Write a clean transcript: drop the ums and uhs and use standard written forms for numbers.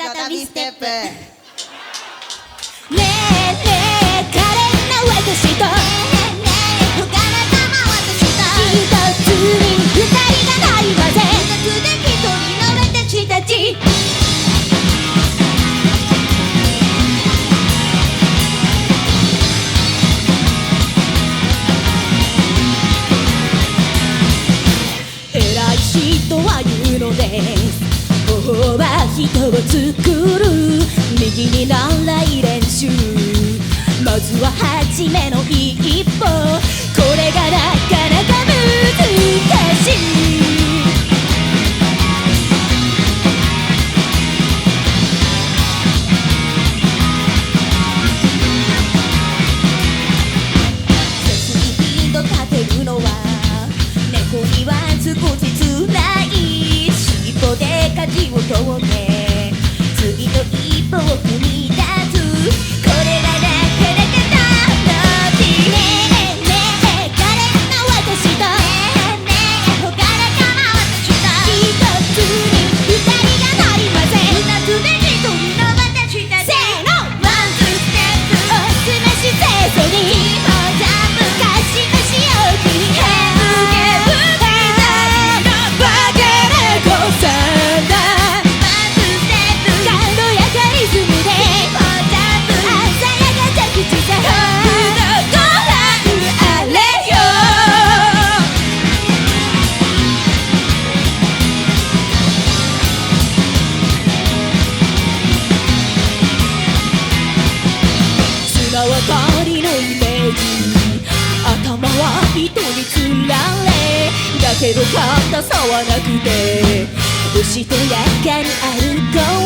再びステップ。 ねえねえ可憐な私と他の玉私と一つに二人がないまぜ二つで一人の私たち。 偉い人は言うのです方法は人を作る右に習い練習まずは初めの一歩これがなかなか難しい背筋と立てるのは猫には少し辛い尻尾で舵を取って次の一歩を踏み出すこれがなかなか楽しい。ねえねえ可憐な私とねえ他の玉私と一つに二人がなりません二つで一人の私たち。 せーのワンツーステップおすまし清楚に一歩ジャンプかしましよくにゲブギザバカな子さんだワンツーステップ軽やかリズムで一歩ジャンプ鮮やか着地さご覧あれよ。 砂渡りのイメージ頭は人につられだけど硬さはなくて牛とやかに歩こう